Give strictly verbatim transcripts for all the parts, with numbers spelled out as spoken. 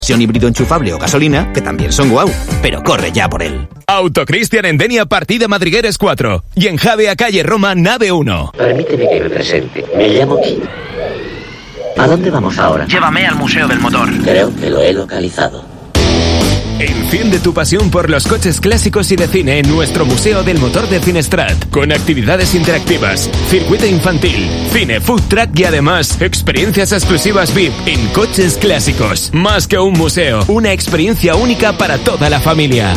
híbrido enchufable o gasolina, que también son guau, pero corre ya por él. Autocristian en Denia, partida Madrigueres cuatro. Y en Javea, calle Roma, nave uno. Permíteme que me presente. Me llamo Kim. ¿A dónde vamos ahora? Llévame al Museo del Motor. Creo que lo he localizado. Enciende tu pasión por los coches clásicos y de cine en nuestro Museo del Motor de Finestrat, con actividades interactivas, circuito infantil, cine, food truck y además experiencias exclusivas V I P en coches clásicos. Más que un museo, una experiencia única para toda la familia.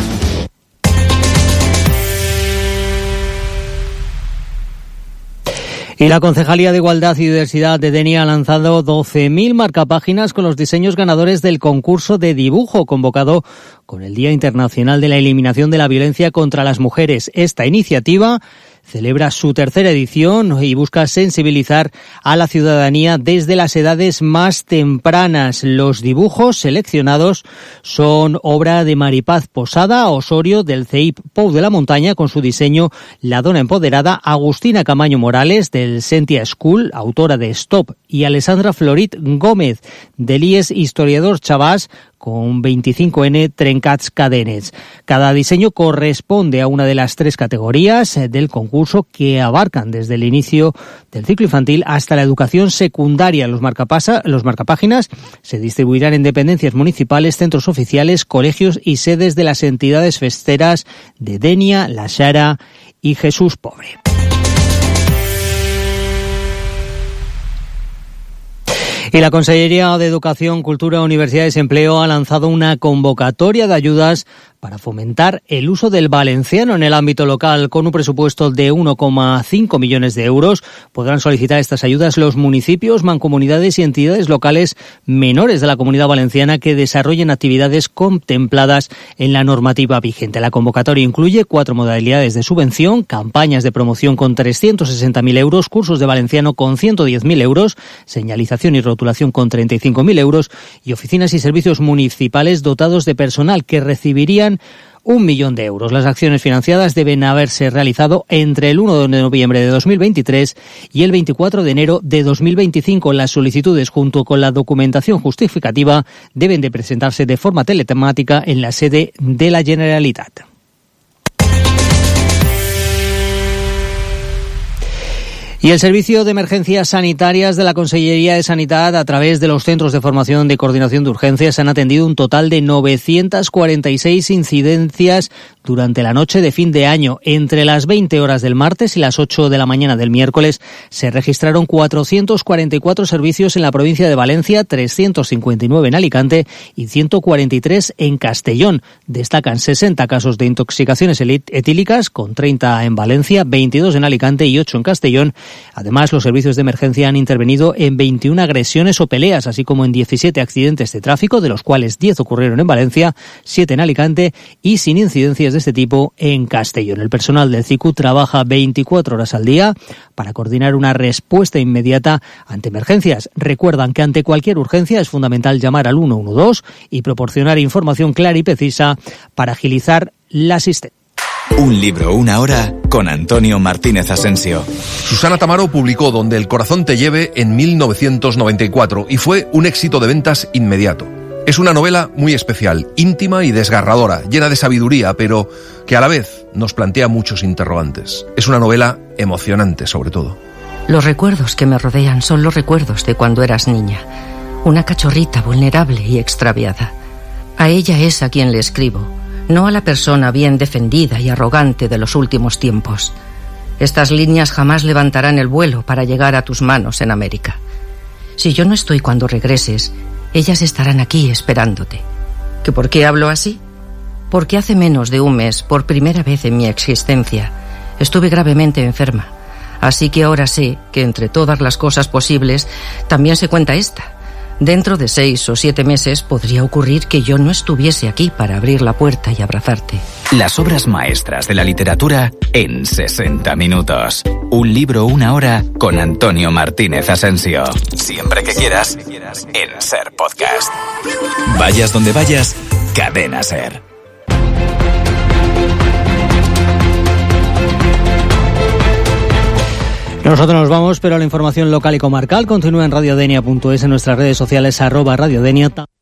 Y la Concejalía de Igualdad y Diversidad de Denia ha lanzado doce mil marcapáginas con los diseños ganadores del concurso de dibujo convocado con el Día Internacional de la Eliminación de la Violencia contra las Mujeres. Esta iniciativa celebra su tercera edición y busca sensibilizar a la ciudadanía desde las edades más tempranas. Los dibujos seleccionados son obra de Maripaz Posada Osorio del C E I P Pou de la Montaña, con su diseño La Dona Empoderada, Agustina Camaño Morales del Sentia School, autora de Stop, y Alessandra Florit Gómez del I E S Historiador Chavás, con veinticinco ene Trencats Cadenets. Cada diseño corresponde a una de las tres categorías del concurso, que abarcan desde el inicio del ciclo infantil hasta la educación secundaria. Los marcapasa, los marcapáginas se distribuirán en dependencias municipales, centros oficiales, colegios y sedes de las entidades festeras de Denia, La Xara y Jesús Pobre. Y la Consellería de Educación, Cultura, Universidades y Empleo ha lanzado una convocatoria de ayudas para fomentar el uso del valenciano en el ámbito local. Con un presupuesto de uno coma cinco millones de euros, podrán solicitar estas ayudas los municipios, mancomunidades y entidades locales menores de la Comunidad Valenciana que desarrollen actividades contempladas en la normativa vigente. La convocatoria incluye cuatro modalidades de subvención: campañas de promoción con trescientos sesenta mil euros, cursos de valenciano con ciento diez mil euros, señalización y rotulación con treinta y cinco mil euros y oficinas y servicios municipales dotados de personal que recibirían un millón de euros. Las acciones financiadas deben haberse realizado entre el uno de noviembre de dos mil veintitrés y el veinticuatro de enero de dos mil veinticinco. Las solicitudes, junto con la documentación justificativa, deben de presentarse de forma telemática en la sede de la Generalitat. Y el Servicio de Emergencias Sanitarias de la Consellería de Sanidad, a través de los Centros de Formación de Coordinación de Urgencias, han atendido un total de novecientas cuarenta y seis incidencias durante la noche de fin de año. Entre las veinte horas del martes y las ocho de la mañana del miércoles se registraron cuatrocientos cuarenta y cuatro servicios en la provincia de Valencia, trescientos cincuenta y nueve en Alicante y ciento cuarenta y tres en Castellón. Destacan sesenta casos de intoxicaciones etílicas, con treinta en Valencia, veintidós en Alicante y ocho en Castellón. Además, los servicios de emergencia han intervenido en veintiuna agresiones o peleas, así como en diecisiete accidentes de tráfico, de los cuales diez ocurrieron en Valencia, siete en Alicante y sin incidencias de este tipo en Castellón. El personal del C I C U trabaja veinticuatro horas al día para coordinar una respuesta inmediata ante emergencias. Recuerdan que ante cualquier urgencia es fundamental llamar al uno uno dos y proporcionar información clara y precisa para agilizar la asistencia. Un libro, una hora, con Antonio Martínez Asensio. Susana Tamaro publicó Donde el corazón te lleve en mil novecientos noventa y cuatro y fue un éxito de ventas inmediato. Es una novela muy especial, íntima y desgarradora, llena de sabiduría, pero que a la vez nos plantea muchos interrogantes. Es una novela emocionante, sobre todo. Los recuerdos que me rodean son los recuerdos de cuando eras niña, una cachorrita vulnerable y extraviada. A ella es a quien le escribo, no a la persona bien defendida y arrogante de los últimos tiempos. Estas líneas jamás levantarán el vuelo para llegar a tus manos en América. Si yo no estoy cuando regreses, ellas estarán aquí esperándote. ¿Que por qué hablo así? Porque hace menos de un mes, por primera vez en mi existencia, estuve gravemente enferma. Así que ahora sé que entre todas las cosas posibles, también se cuenta esta. Dentro de seis o siete meses podría ocurrir que yo no estuviese aquí para abrir la puerta y abrazarte. Las obras maestras de la literatura en sesenta minutos. Un libro, una hora, con Antonio Martínez Asensio. Siempre que quieras, en Ser Podcast. Vayas donde vayas, Cadena Ser. Nosotros nos vamos, pero la información local y comarcal continúa en radiodenia punto es, en nuestras redes sociales, arroba radiodenia.